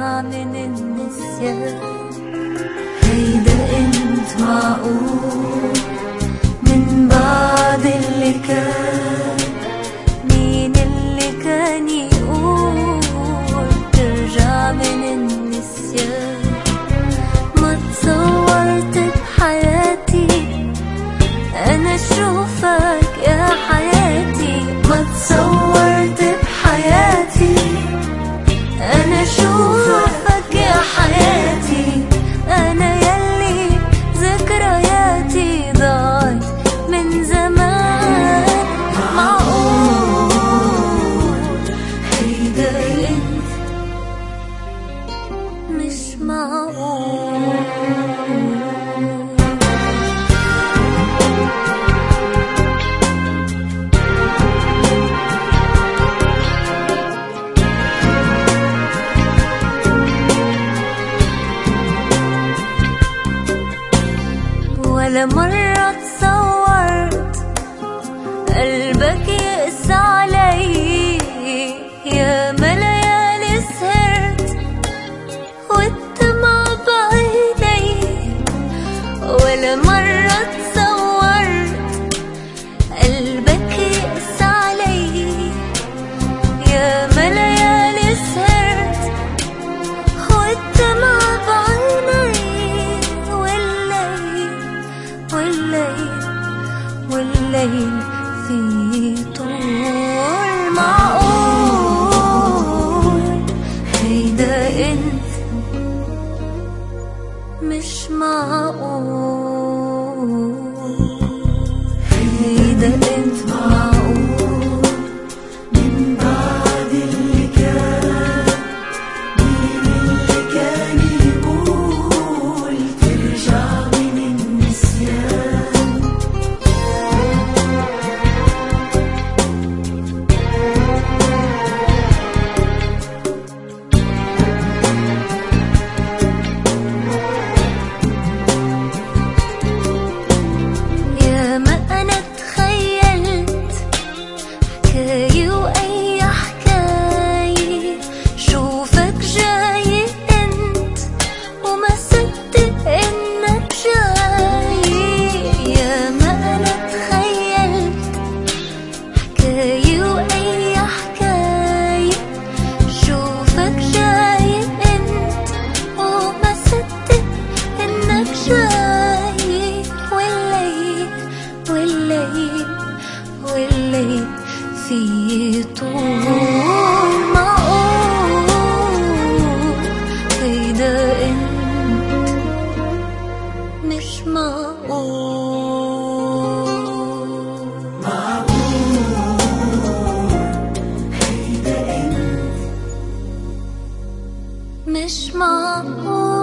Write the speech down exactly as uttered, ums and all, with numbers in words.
ترجع من النسيان. هيدا انت معقول من بعد اللي كان؟ مين اللي كان يقول ترجع من النسيان؟ ما تصورت بحياتي أنا شوفك يا حياتي، ما تصورت بحياتي أنا شوفك يا حياتي. أنا يلي ذكرياتي ضاعت من زمان. معقول هيدا انت؟ مش معقول. ولا مرة تصورت قلبك يقسى علي، يا ما ليالي سهرت والدمع بعيني. ولا مرة تصورت قلبك يقسى علي، يا ما ليالي سهرت والدمع بعيني. والليل والليل في طول. معقول هيدا انت؟ مش معقول هيدا انت. معقول من بعد اللي كان؟ مين اللي كان يقول ترجع من النسيان؟ يا ما أنا تخيلت حكاية وأي حكاية، شوفك جاي انت وما صدق انك جاي. يا ما أنا تخيلت حكاية وأي حكاية، شوفك جاي انت وما صدق انك جاي. والليل والليل والليل في طول. معقول هيدا انت؟ مش معقول. معقول هيدا انت؟ مش معقول.